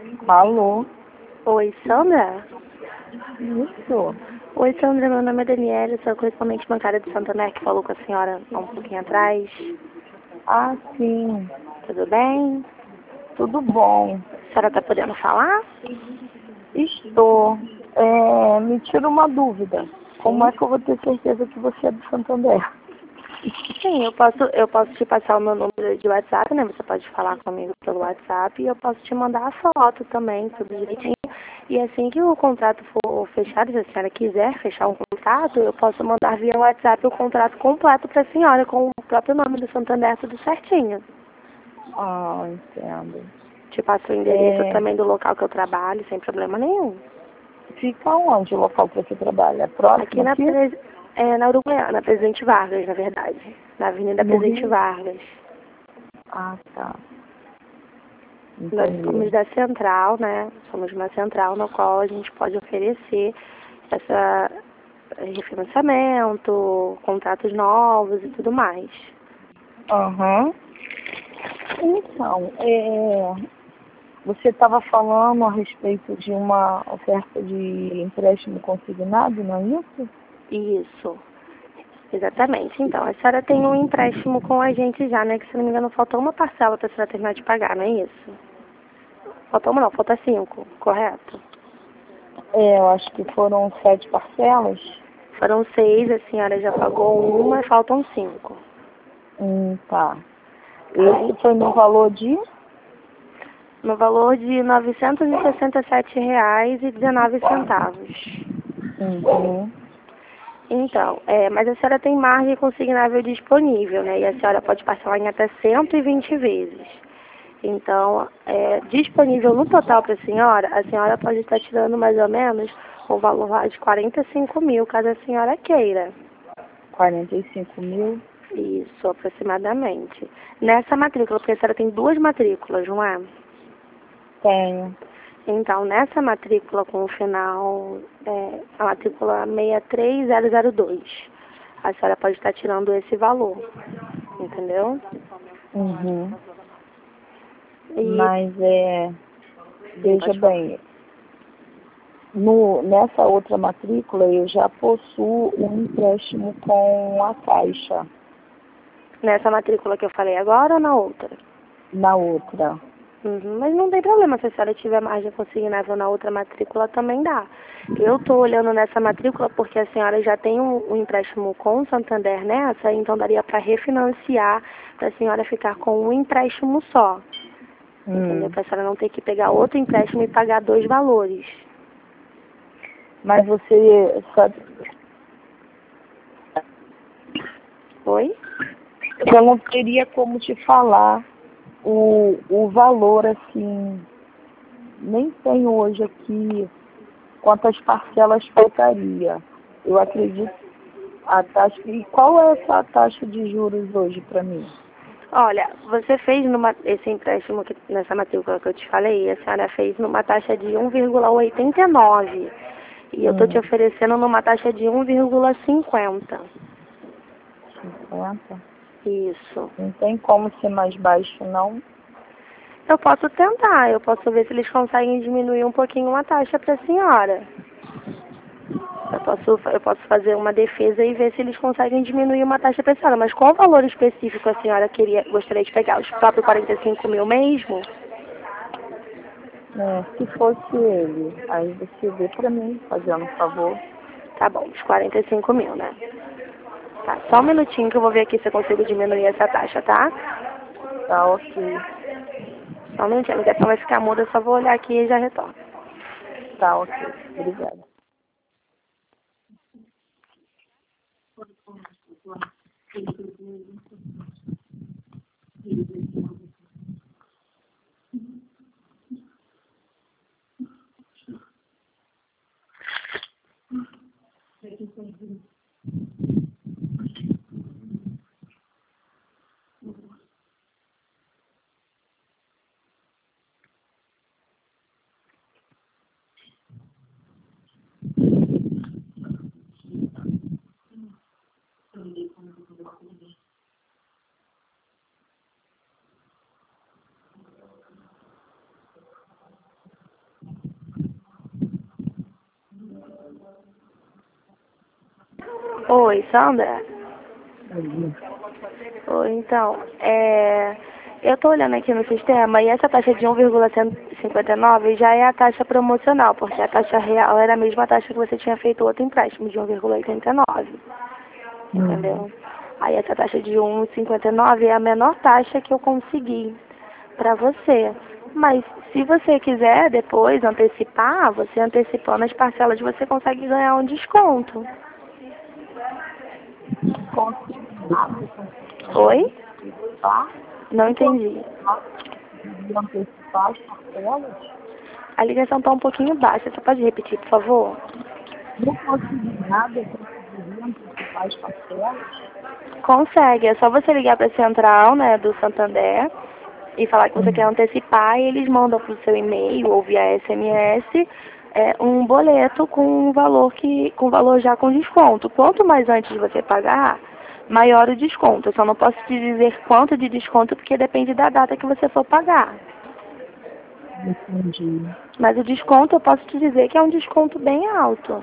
Alô? Oi, Sandra? Isso. Oi, Sandra, meu nome é Daniela, sou correspondente bancária do Santander que falou com a senhora há um pouquinho atrás. Ah, sim. Tudo bem? Tudo bom. A senhora está podendo falar? Estou. Me tira uma dúvida. Como é que eu vou ter certeza que você é do Santander? Sim, eu posso te passar o meu número de WhatsApp, né? Você pode falar comigo pelo WhatsApp e eu posso te mandar a foto também, tudo direitinho. E assim que o contrato for fechado, se a senhora quiser fechar um contrato, eu posso mandar via WhatsApp o contrato completo para a senhora, com o próprio nome do Santander, tudo certinho. Ah, entendo. Te passo o endereço também do local que eu trabalho, sem problema nenhum. Fica onde o local que você trabalha? É Aqui próximo aqui? na Uruguaiana, Presidente Vargas, na verdade. Na Avenida No Presidente Rio? Vargas. Ah, tá. Nós somos Entendi. da central, né? Somos uma central na qual a gente pode oferecer essa refinanciamento, contratos novos e tudo mais. Aham. Então, você estava falando a respeito de uma oferta de empréstimo consignado, não é isso? Isso, exatamente. Então, a senhora tem um empréstimo com a gente já, né? Que se não me engano faltou uma parcela para a senhora terminar de pagar, não é isso? Faltou uma não, falta 5, correto? Eu acho que foram 7 parcelas. Foram 6, a senhora já pagou uma, faltam 5. Tá. Tá? Esse foi no valor de? No valor de R$ 967,19. Uhum. Então, mas a senhora tem margem consignável disponível, né? E a senhora pode parcelar em até 120 vezes. Então, disponível no total para a senhora pode estar tirando mais ou menos o valor lá de 45 mil, caso a senhora queira. 45 mil? Isso, aproximadamente. Nessa matrícula, porque a senhora tem duas matrículas, não é? Tenho. Então, nessa matrícula com o final, a matrícula 63002, a senhora pode estar tirando esse valor, entendeu? Uhum. E, Mas sim, veja pode falar. bem, nessa outra matrícula eu já possuo um empréstimo com a Caixa. Nessa matrícula que eu falei agora ou na outra? Na outra. Uhum, mas não tem problema, se a senhora tiver margem consignável na outra matrícula, também dá. Eu estou olhando nessa matrícula porque a senhora já tem um empréstimo com o Santander nessa, então daria para refinanciar, para a senhora ficar com um empréstimo só. Entendeu? Para a senhora não ter que pegar outro empréstimo e pagar dois valores. Mas você sabe, Oi? eu não teria como te falar o valor assim, nem tenho hoje aqui quantas parcelas faltaria. Eu acredito a taxa. E qual é essa taxa de juros hoje para mim? Olha, você fez esse empréstimo nessa matrícula que eu te falei, a senhora fez numa taxa de 1,89. E eu estou te oferecendo numa taxa de 1,50. 50? Isso. Não tem como ser mais baixo, não? Eu posso tentar, eu posso ver se eles conseguem diminuir um pouquinho a taxa para a senhora. Eu posso fazer uma defesa e ver se eles conseguem diminuir uma taxa para a senhora. Mas qual valor específico a senhora gostaria de pegar? Os próprios 45 mil mesmo? Se fosse ele, aí você vê para mim, fazendo um favor. Tá bom, os 45 mil, né? Tá, só um minutinho que eu vou ver aqui se eu consigo diminuir essa taxa, tá? Tá ok. Só um minutinho, a ligação vai ficar muda, eu só vou olhar aqui e já retorno. Tá ok. Obrigada. Oi, Sandra? Aí, Oi, então, eu estou olhando aqui no sistema e essa taxa de 1,159 já é a taxa promocional, porque a taxa real era a mesma taxa que você tinha feito outro empréstimo, de 1,89, entendeu? Aí essa taxa de 1,59 é a menor taxa que eu consegui para você. Mas se você quiser depois antecipar, você antecipando as parcelas, você consegue ganhar um desconto. consignado, Oi? tá? Não entendi. De antecipar as parcelas, A ligação está um pouquinho baixa. Você pode repetir, por favor? no consignado, eu conseguiria antecipar as parcelas. Consegue. É só você ligar para a central, né, do Santander e falar que você quer antecipar e eles mandam para o seu e-mail ou via SMS um boleto com com valor já com desconto. Quanto mais antes você pagar, maior o desconto. Eu só não posso te dizer quanto de desconto porque depende da data que você for pagar. Entendi. Mas o desconto eu posso te dizer que é um desconto bem alto.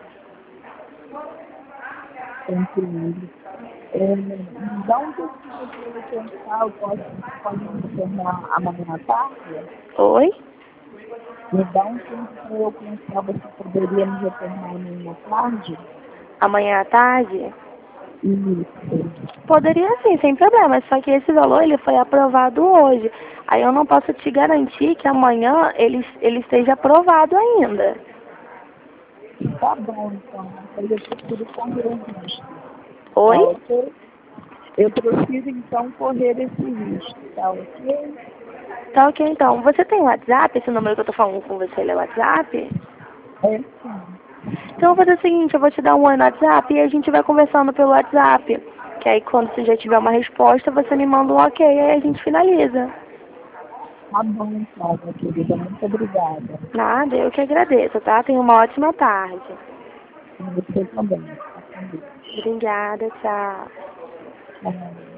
Entendi. Me dá um tempinho para eu pensar, pode me retornar amanhã à tarde? Oi? Me dá um tempo para eu pensar, você poderia me retornar amanhã à tarde? Amanhã à tarde? Isso. Poderia sim, sem problema, só que esse valor ele foi aprovado hoje. Aí eu não posso te garantir que amanhã ele esteja aprovado ainda. Tá bom, então. Aí eu prefiro correr o risco. Tá Oi? ok? Eu prefiro, então, correr esse risco. Tá ok? Tá ok então. Você tem WhatsApp? Esse número que eu tô falando com você, ele é WhatsApp? É sim. Então eu vou fazer o seguinte, eu vou te dar um oi no WhatsApp e a gente vai conversando pelo WhatsApp. Que aí quando você já tiver uma resposta, você me manda um ok, aí a gente finaliza. Tá bom, então, minha querida. Muito obrigada. Nada, eu que agradeço, tá? Tenha uma ótima tarde. E você também. Fica com Deus. Obrigada, tchau. Tchau.